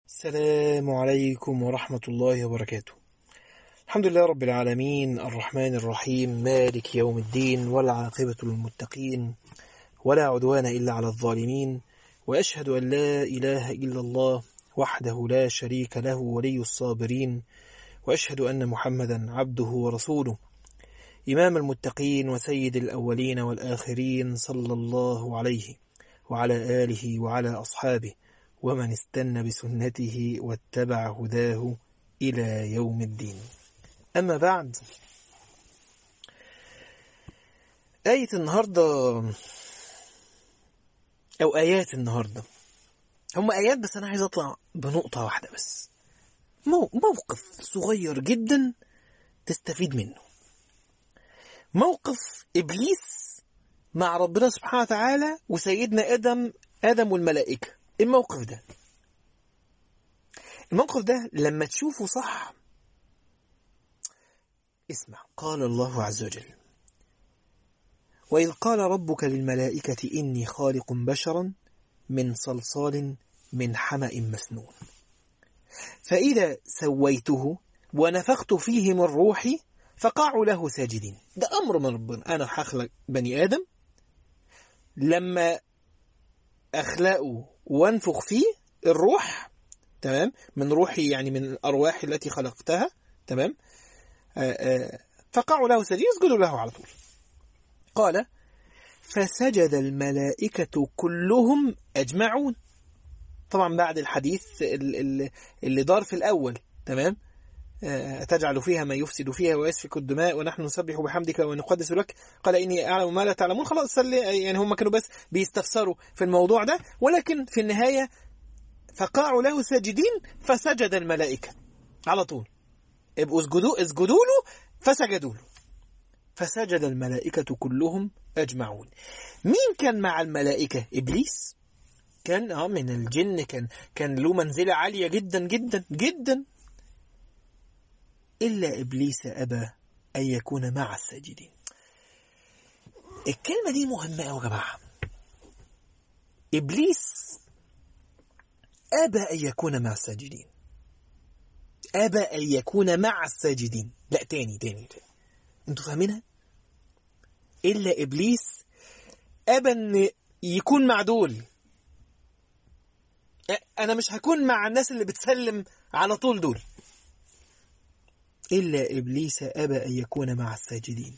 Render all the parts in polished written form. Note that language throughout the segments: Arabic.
السلام عليكم ورحمة الله وبركاته. الحمد لله رب العالمين الرحمن الرحيم مالك يوم الدين والعاقبة للمتقين ولا عدوان إلا على الظالمين، وأشهد أن لا إله إلا الله وحده لا شريك له ولي الصابرين، وأشهد أن محمدا عبده ورسوله إمام المتقين وسيد الأولين والآخرين، صلى الله عليه وعلى آله وعلى أصحابه ومن استنى بسنته واتبع هداه إلى يوم الدين. أما بعد، آية النهاردة أو آيات النهاردة هم آيات، بس أنا عايز أطلع بنقطة واحدة بس، موقف صغير جدا تستفيد منه. موقف إبليس مع ربنا سبحانه وتعالى وسيدنا آدم والملائكة. الموقف ده لما تشوفه صح، اسمع. قال الله عز وجل: وإذ قال ربك للملائكة إني خالق بشرا من صلصال من حمأ مسنون فإذا سويته ونفخت فيه من روحي فقعوا له ساجدين. ده أمر من ربنا، أنا هخلق بني آدم، لما أخلقه وانفخ فيه الروح، تمام، من روحي، يعني من الأرواح التي خلقتها، تمام، فقعوا له ساجدين، يسجدوا له على طول. قال: فسجد الملائكة كلهم أجمعون. طبعا بعد الحديث اللي دار في الأول، تمام، أتجعل فيها ما يفسد فيها ويسفك الدماء ونحن نسبح بحمدك ونقدس لك، قال إني أعلم ما لا تعلمون. خلاص، يعني هم كانوا بس بيستفسروا في الموضوع ده، ولكن في النهاية فقعوا له ساجدين فسجد الملائكة على طول. ابقوا اسجدوا له، فسجدوا له. فسجد الملائكة كلهم أجمعون. مين كان مع الملائكة؟ إبليس كان من الجن، كان له منزلة عالية جدا جدا جدا، إلا إبليس أبى أن يكون مع الساجدين. الكلمة دي مهمة يا جماعة. إبليس أبى أن يكون مع الساجدين، أبى أن يكون مع الساجدين. لا، تاني انتوا فاهمينها؟ إلا إبليس أبى أن يكون مع دول. أنا مش هكون مع الناس اللي بتسلم على طول دول. إلا إبليس أبى أن يكون مع الساجدين.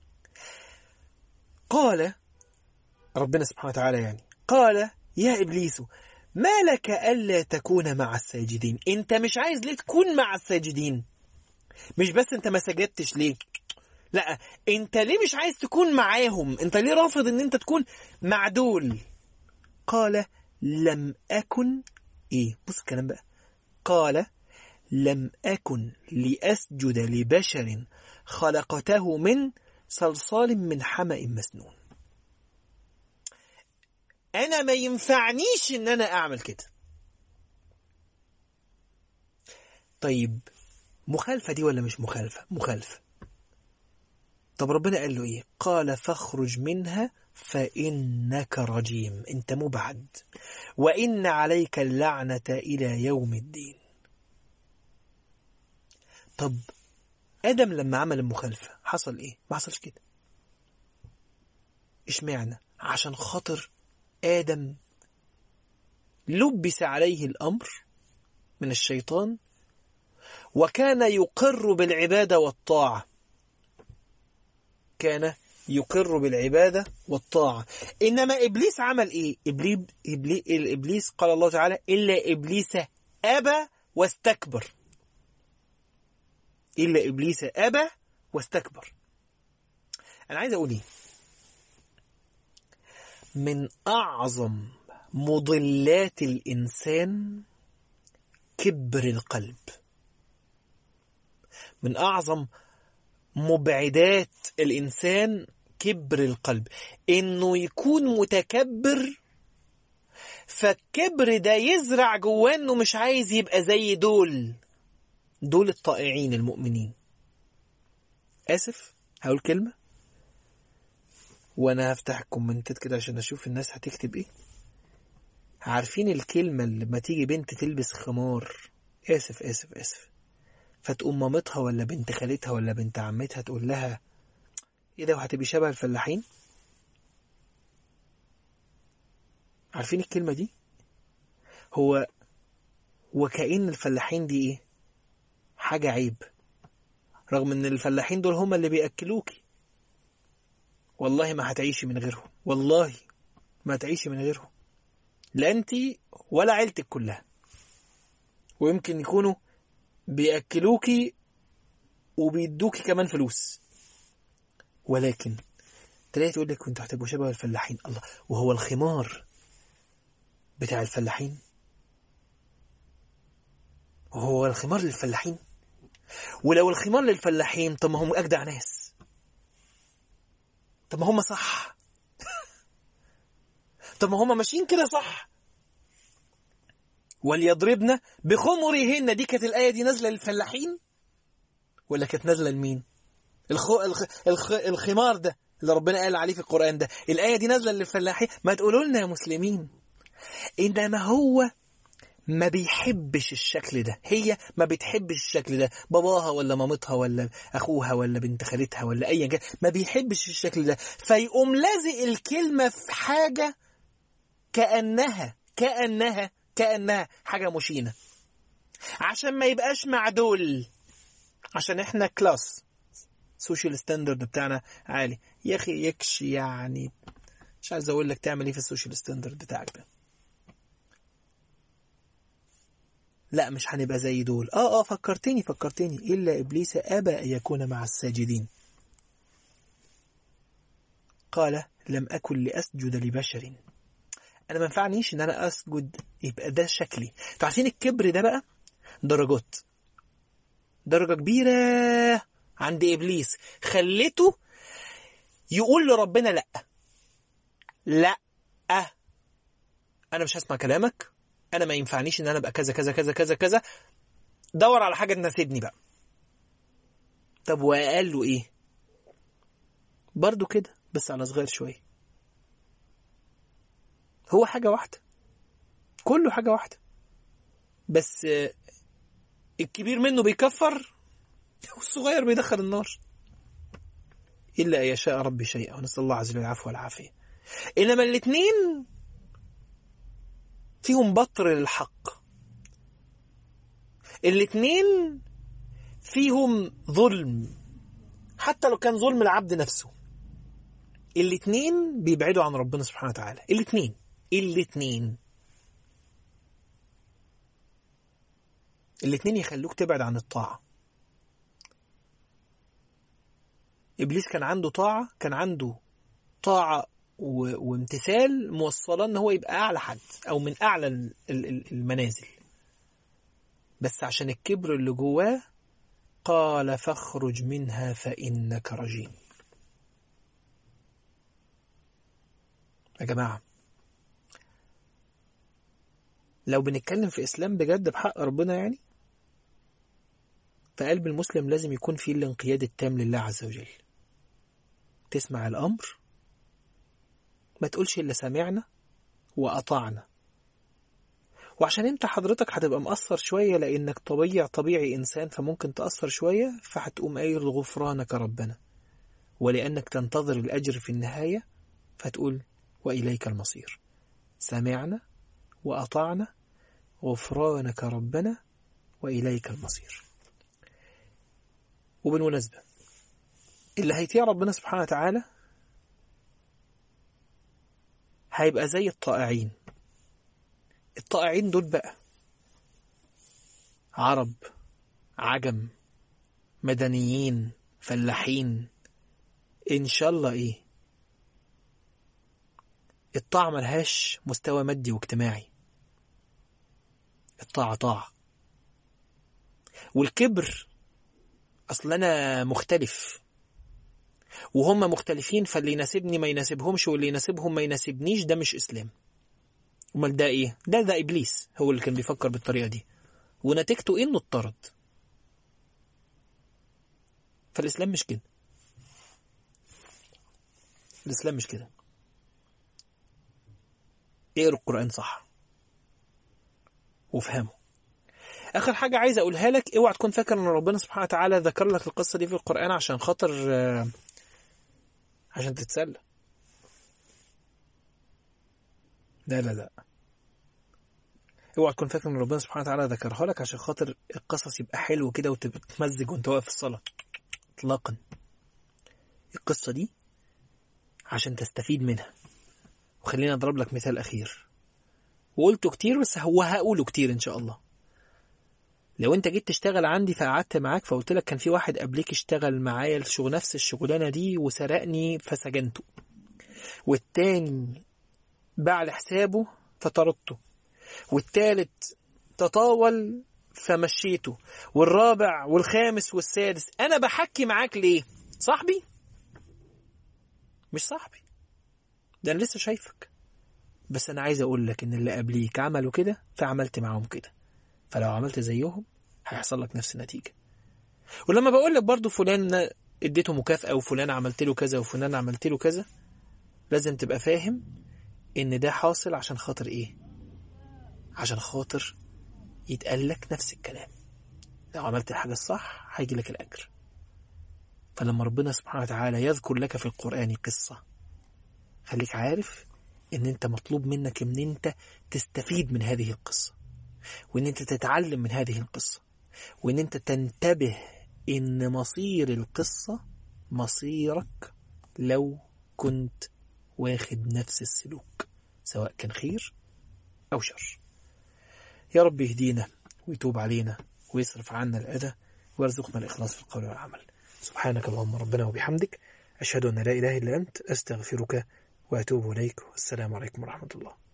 قال ربنا سبحانه وتعالى، يعني قال: يا إبليس ما لك ألا تكون مع الساجدين؟ أنت مش عايز ليه تكون مع الساجدين؟ مش بس أنت ما سجدتش ليه، لا، أنت ليه مش عايز تكون معاهم؟ أنت ليه رافض أن أنت تكون مع دول؟ قال: لم أكن بص الكلام بقى. قال: لم أكن لأسجد لبشر خلقته من صلصال من حمأ مسنون. أنا ما ينفعنيش إن أنا أعمل كده. طيب، مخالفة دي ولا مش مخالفة؟ مخالفة. طب ربنا قال له إيه؟ قال: فاخرج منها فإنك رجيم، أنت مبعد، وإن عليك اللعنة إلى يوم الدين. طب آدم لما عمل المخالفة حصل إيه؟ ما حصلش كده. إشمعنى؟ عشان خاطر آدم لبس عليه الأمر من الشيطان، وكان يقر بالعبادة والطاعة. كان يقر بالعبادة والطاعة. إنما إبليس عمل إيه؟ إبليس قال الله تعالى: إلا إبليس أبى واستكبر. إلا إبليس أبى واستكبر. أنا عايز أقول إيه؟ من أعظم مضلات الإنسان كبر القلب. من أعظم مبعدات الإنسان كبر القلب، إنه يكون متكبر، فالكبر ده يزرع جواه إنه مش عايز يبقى زي دول الطائعين المؤمنين. آسف، هقول كلمة وأنا هفتح الكومنتات كده عشان أشوف الناس هتكتب إيه. عارفين الكلمة اللي لما تيجي بنت تلبس خمار، آسف، فتقوم مامتها ولا بنت خالتها ولا بنت عمتها تقول لها ايه ده وهتبقي شبه الفلاحين؟ عارفين الكلمة دي؟ هو وكأن الفلاحين دي ايه؟ حاجة عيب، رغم ان الفلاحين دول هم اللي بيأكلوكي. والله ما هتعيشي من غيرهم، والله ما هتعيشي من غيرهم، لا انتي ولا عيلتك كلها. ويمكن يكونوا بيأكلوكي وبيدوكي كمان فلوس، ولكن تلاقي تقول لك كنتوا هتبقوا شبه الفلاحين. الله، وهو الخمار بتاع الفلاحين؟ وهو الخمار للفلاحين؟ ولو الخمار للفلاحين طب ما هم أجدع ناس، طب ما هم صح، طب ما هم ماشيين كده صح. وليضربن بخمرهن، دي كانت الآية دي نازلة للفلاحين ولا كانت نازلة لمين؟ الخمار ده اللي ربنا قال عليه في القرآن ده، الآية دي نازلة للفلاحين؟ ما تقولوا لنا يا مسلمين. إنما هو ما بيحبش الشكل ده، هي ما بتحبش الشكل ده، باباها ولا مامتها ولا أخوها ولا بنت خالتها ولا أي كان ما بيحبش الشكل ده، فيقوم لازق الكلمة في حاجة كأنها حاجة مشينة، عشان ما يبقاش معدول، عشان احنا كلاس سوشيال ستاندرد بتاعنا عالي. يا أخي يكشي يعني، مش عايز أقول لك تعمل إيه في السوشيال ستاندرد بتاعك ده. لا مش هنبقى زي دول. فكرتني إلا إبليس أبى أن يكون مع الساجدين. قال لم أكن لأسجد لبشر، أنا ما ينفعنيش إن أنا أسجد يبقى ده شكلي. تعرفين الكبر ده بقى درجات، درجة كبيرة عند إبليس خلته يقول لربنا لا أنا مش هسمع كلامك، أنا ما ينفعنيش إن أنا أبقى كذا كذا كذا كذا كذا، دور على حاجة تناسبني بقى. طب وقال له إيه؟ برضو كده بس على صغير شوية، هو حاجة واحدة، كله حاجة واحدة، بس الكبير منه بيكفر والصغير بيدخل النار. إلا أن يشاء ربي شيئا، ونسأل الله عز وجل العفو والعافية. إنما الاثنين فيهم بطر للحق، الاثنين فيهم ظلم، حتى لو كان ظلم العبد نفسه. الاثنين بيبعدوا عن ربنا سبحانه وتعالى، الاثنين يخلوك تبعد عن الطاعة. إبليس كان عنده طاعة وامتثال موصلا ان هو يبقى اعلى حد او من اعلى المنازل، بس عشان الكبر اللي جواه قال فاخرج منها فإنك رجيم. يا جماعة لو بنتكلم في إسلام بجد بحق ربنا يعني، فقلب المسلم لازم يكون فيه الانقياد التام لله عز وجل. تسمع الأمر ما تقولش إلا سمعنا وأطعنا. وعشان انت حضرتك هتبقى مقصر شوية لأنك طبيعي إنسان، فممكن تأثر شوية، فهتقوم قايل غفرانك ربنا، ولأنك تنتظر الأجر في النهاية فتقول وإليك المصير. سمعنا وأطعنا غفرانك ربنا وإليك المصير. وبالمناسبة اللي هيطيع ربنا سبحانه وتعالى هيبقى زي الطائعين دول بقى، عرب، عجم، مدنيين، فلاحين، إن شاء الله إيه. الطاعة ملهاش مستوى مادي واجتماعي، الطاعة طاعة. والكبر أصل أنا مختلف وهم مختلفين، فاللي يناسبني ما يناسبهمش واللي يناسبهم ما يناسبنيش، ده مش إسلام. امال ده إيه؟ ده إبليس هو اللي كان بيفكر بالطريقة دي، ونتيجته إنه اضطرد. فالإسلام مش كده، الإسلام مش كده. اقروا القرآن صح، وافهمه. آخر حاجة عايز أقولها لك، اوعى تكون فاكر أن ربنا سبحانه وتعالى ذكر لك القصة دي في القرآن عشان خاطر عشان تتسلى. لا لا لا، اوعى تكون فاكر أن ربنا سبحانه وتعالى ذكرها لك عشان خاطر القصص يبقى حلو كده وتبقى تمزج وانت واقف في الصلاة. اطلاقا. القصة دي عشان تستفيد منها. وخلينا أضرب لك مثال أخير وقلته كتير بس هو هقوله كتير إن شاء الله. لو انت جيت تشتغل عندي فقعدت معاك فقلت لك كان في واحد قبلك اشتغل معايا نفس الشغلانة دي وسرقني فسجنته، والتاني باع لحسابه فطردته، والتالت تطاول فمشيته، والرابع والخامس والسادس. انا بحكي معاك ليه؟ صاحبي؟ مش صاحبي، ده انا لسه شايفك، بس انا عايز اقول لك ان اللي قبليك عملوا كده فعملت معاهم كده، فلو عملت زيهم هيحصل لك نفس النتيجة. ولما بقول لك برضو فلان اديته مكافأة وفلان عملت له كذا وفلان عملت له كذا، لازم تبقى فاهم ان ده حاصل عشان خاطر ايه؟ عشان خاطر يتقال لك نفس الكلام. لو عملت الحاجة الصح هيجي لك الأجر. فلما ربنا سبحانه وتعالى يذكر لك في القرآن قصة، خليك عارف ان انت مطلوب منك ان انت تستفيد من هذه القصة، وان انت تتعلم من هذه القصة، وان انت تنتبه ان مصير القصة مصيرك لو كنت واخد نفس السلوك، سواء كان خير او شر. يا رب يهدينا ويتوب علينا ويصرف عنا الأذى ويرزقنا الإخلاص في القول والعمل. سبحانك اللهم ربنا وبحمدك، أشهد أن لا إله إلا أنت، أستغفرك وأتوب إليك، والسلام عليكم ورحمة الله.